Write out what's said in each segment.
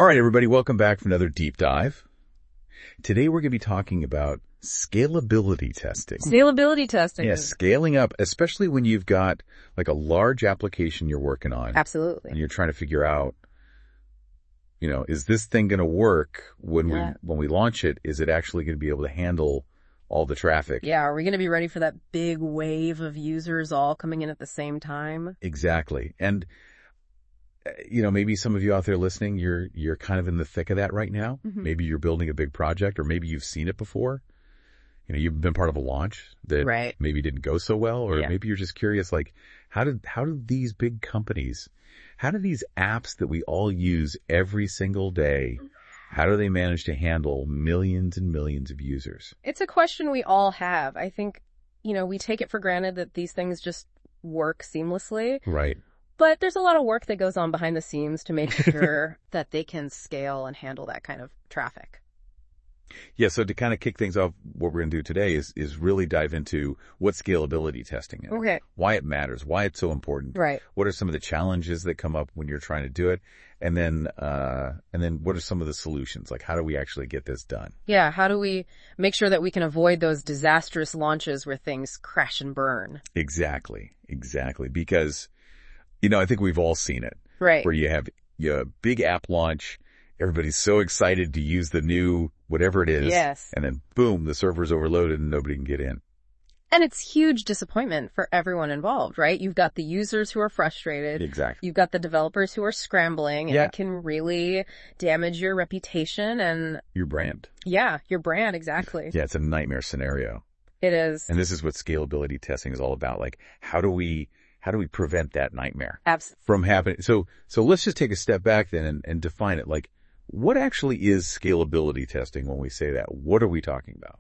All right, everybody, welcome back for another deep dive. Today we're going to be talking about scalability testing. Scalability testing. Yeah, scaling up, especially when you've got like a large application you're working on. Absolutely. And you're trying to figure out, is this thing going to work when we launch it? Is it actually going to be able to handle all the traffic? Yeah, are we going to be ready for that big wave of users all coming in at the same time? Exactly. And maybe some of you out there listening, you're kind of in the thick of that right now. Mm-hmm. Maybe you're building a big project, or maybe you've seen it before. You've been part of a launch that maybe didn't go so well, or maybe you're just curious, like, how do these big companies, how do these apps that we all use every single day, how do they manage to handle millions and millions of users? It's a question we all have. I think, we take it for granted that these things just work seamlessly. Right. But there's a lot of work that goes on behind the scenes to make sure that they can scale and handle that kind of traffic. Yeah, so to kind of kick things off, what we're going to do today is really dive into what scalability testing is. Okay. Why it matters, why it's so important. Right. What are some of the challenges that come up when you're trying to do it? And then what are some of the solutions? Like, how do we actually get this done? Yeah, how do we make sure that we can avoid those disastrous launches where things crash and burn? Exactly. Because, I think we've all seen it. Right. Where you have a big app launch, everybody's so excited to use the new whatever it is. Yes. And then boom, the server's overloaded and nobody can get in. And it's huge disappointment for everyone involved, right? You've got the users who are frustrated. Exactly. You've got the developers who are scrambling, and it can really damage your reputation and your brand. Yeah, your brand, exactly. Yeah, it's a nightmare scenario. It is. And this is what scalability testing is all about. Like, how do we prevent that nightmare from happening? So let's just take a step back then and define it. Like, what actually is scalability testing when we say that? What are we talking about?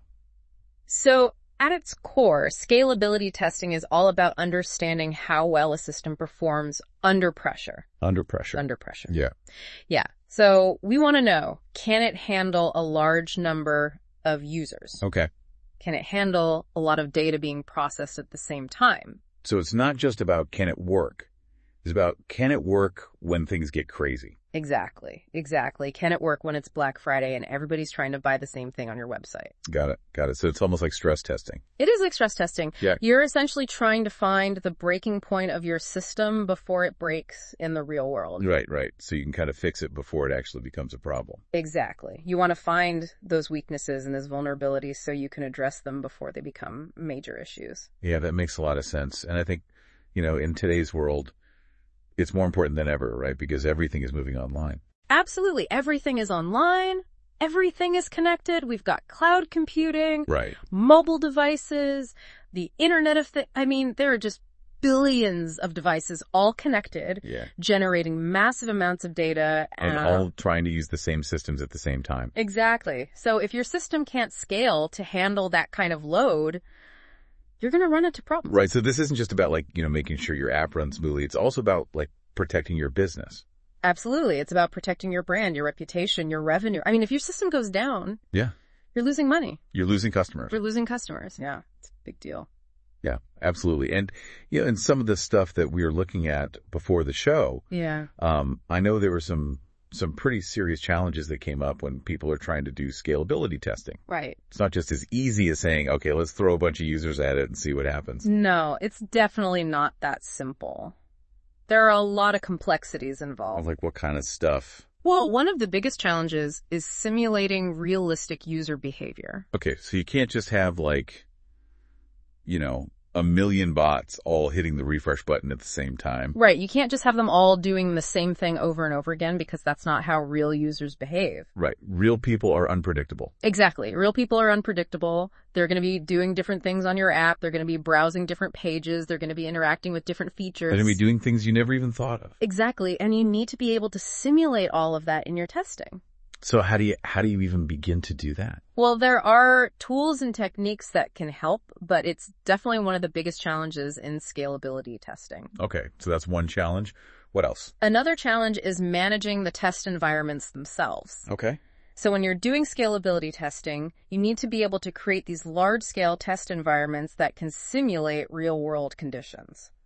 So at its core, scalability testing is all about understanding how well a system performs under pressure. Under pressure. Yeah. Yeah. So we want to know, can it handle a large number of users? Okay. Can it handle a lot of data being processed at the same time? So it's not just about can it work. It's about can it work when things get crazy. Exactly. Can it work when it's Black Friday and everybody's trying to buy the same thing on your website? Got it. So it's almost like stress testing. It is like stress testing. Yeah. You're essentially trying to find the breaking point of your system before it breaks in the real world. Right. So you can kind of fix it before it actually becomes a problem. Exactly. You want to find those weaknesses and those vulnerabilities so you can address them before they become major issues. Yeah, that makes a lot of sense. And I think, in today's world, it's more important than ever, right? Because everything is moving online. Absolutely. Everything is online. Everything is connected. We've got cloud computing, right? Mobile devices, the Internet of Things. I mean, there are just billions of devices all connected, generating massive amounts of data. And all trying to use the same systems at the same time. Exactly. So if your system can't scale to handle that kind of load, you're going to run into problems. Right. So this isn't just about making sure your app runs smoothly. It's also about protecting your business. Absolutely. It's about protecting your brand, your reputation, your revenue. I mean, if your system goes down, you're losing money. You're losing customers. Yeah. It's a big deal. Yeah, absolutely. And, and some of the stuff that we were looking at before the show. Yeah. I know there were some pretty serious challenges that came up when people are trying to do scalability testing. Right. It's not just as easy as saying, okay, let's throw a bunch of users at it and see what happens. No, it's definitely not that simple. There are a lot of complexities involved. Like what kind of stuff? Well, one of the biggest challenges is simulating realistic user behavior. Okay, so you can't just have a million bots all hitting the refresh button at the same time. Right. You can't just have them all doing the same thing over and over again because that's not how real users behave. Right. Real people are unpredictable. Exactly. Real people are unpredictable. They're going to be doing different things on your app. They're going to be browsing different pages. They're going to be interacting with different features. They're going to be doing things you never even thought of. Exactly. And you need to be able to simulate all of that in your testing. So how do you even begin to do that? Well, there are tools and techniques that can help, but it's definitely one of the biggest challenges in scalability testing. Okay, so that's one challenge. What else? Another challenge is managing the test environments themselves. Okay. So when you're doing scalability testing, you need to be able to create these large-scale test environments that can simulate real-world conditions.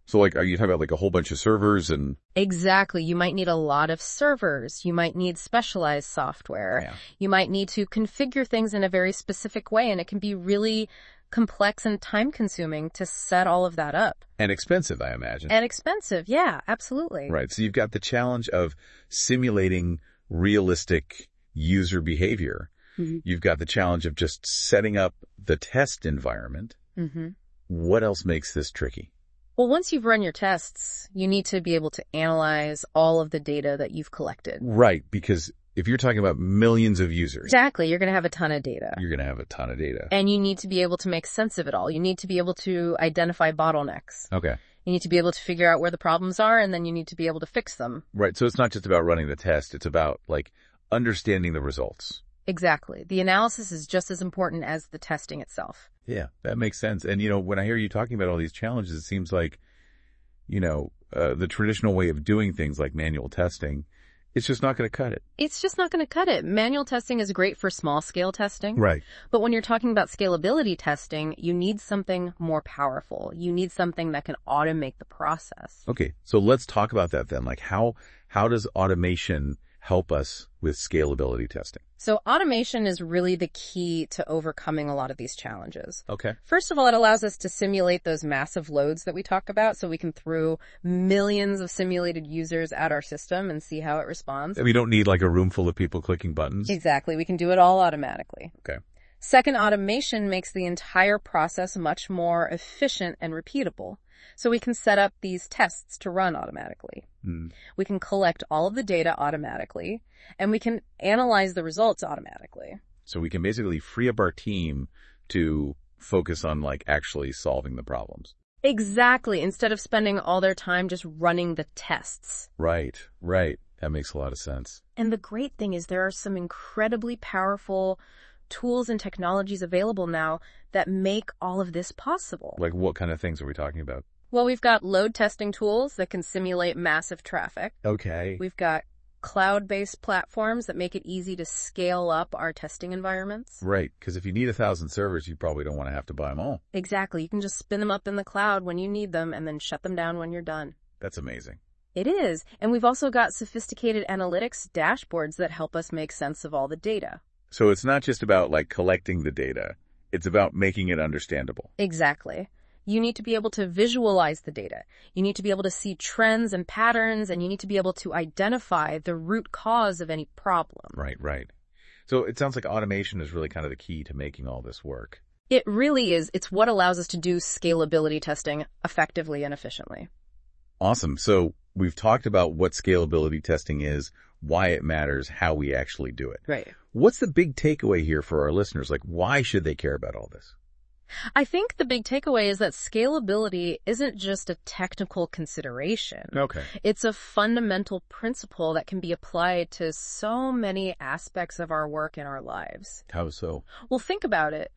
So like, are you talking about like a whole bunch of servers and? Exactly. You might need a lot of servers. You might need specialized software. Yeah. You might need to configure things in a very specific way, and it can be really complex and time-consuming to set all of that up. And expensive, I imagine. And expensive. Yeah, absolutely. Right. So you've got the challenge of simulating realistic user behavior. Mm-hmm. You've got the challenge of just setting up the test environment. Mm-hmm. What else makes this tricky? Well, once you've run your tests, you need to be able to analyze all of the data that you've collected. Right, because if you're talking about millions of users. Exactly, you're going to have a ton of data. You're going to have a ton of data. And you need to be able to make sense of it all. You need to be able to identify bottlenecks. Okay. You need to be able to figure out where the problems are, and then you need to be able to fix them. Right, so it's not just about running the test. It's about, like, understanding the results. Exactly. The analysis is just as important as the testing itself. Yeah, that makes sense. And, you know, when I hear you talking about all these challenges, it seems like, you know, the traditional way of doing things like manual testing, it's just not going to cut it. It's just not going to cut it. Manual testing is great for small-scale testing. Right. But when you're talking about scalability testing, you need something more powerful. You need something that can automate the process. Okay, so let's talk about that then. Like, how does automation help us with scalability testing? So automation is really the key to overcoming a lot of these challenges. Okay. First of all, it allows us to simulate those massive loads that we talk about, so we can throw millions of simulated users at our system and see how it responds. We don't need like a room full of people clicking buttons. Exactly. We can do it all automatically. Okay. Second, automation makes the entire process much more efficient and repeatable. So we can set up these tests to run automatically. We can collect all of the data automatically, and we can analyze the results automatically. So we can basically free up our team to focus on like actually solving the problems. Exactly, instead of spending all their time just running the tests. Right, right. That makes a lot of sense. And the great thing is there are some incredibly powerful tools and technologies available now that make all of this possible. Like what kind of things are we talking about? Well, we've got load testing tools that can simulate massive traffic. Okay. We've got cloud-based platforms that make it easy to scale up our testing environments. Right, because if you need 1,000 servers, you probably don't want to have to buy them all. Exactly. You can just spin them up in the cloud when you need them and then shut them down when you're done. That's amazing. It is. And we've also got sophisticated analytics dashboards that help us make sense of all the data. So it's not just about like collecting the data. It's about making it understandable. Exactly. You need to be able to visualize the data. You need to be able to see trends and patterns, and you need to be able to identify the root cause of any problem. Right, right. So it sounds like automation is really kind of the key to making all this work. It really is. It's what allows us to do scalability testing effectively and efficiently. Awesome. So we've talked about what scalability testing is, why it matters, how we actually do it. Right. What's the big takeaway here for our listeners? Like, why should they care about all this? I think the big takeaway is that scalability isn't just a technical consideration. Okay. It's a fundamental principle that can be applied to so many aspects of our work and our lives. How so? Well, think about it.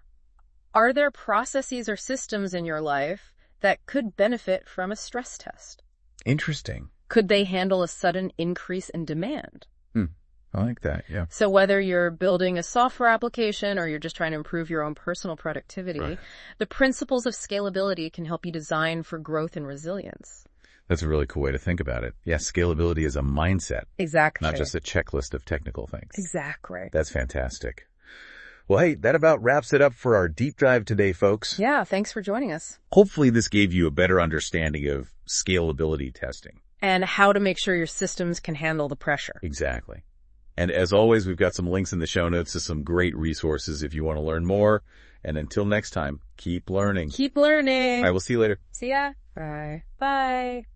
Are there processes or systems in your life that could benefit from a stress test? Interesting. Could they handle a sudden increase in demand? I like that, yeah. So whether you're building a software application or you're just trying to improve your own personal productivity, right, the principles of scalability can help you design for growth and resilience. That's a really cool way to think about it. Yeah, scalability is a mindset. Exactly. Not just a checklist of technical things. Exactly. That's fantastic. Well, hey, that about wraps it up for our deep dive today, folks. Yeah, thanks for joining us. Hopefully this gave you a better understanding of scalability testing. And how to make sure your systems can handle the pressure. Exactly. And as always, we've got some links in the show notes to some great resources if you want to learn more. And until next time, keep learning. Keep learning. I will see you later. See ya. Bye. Bye.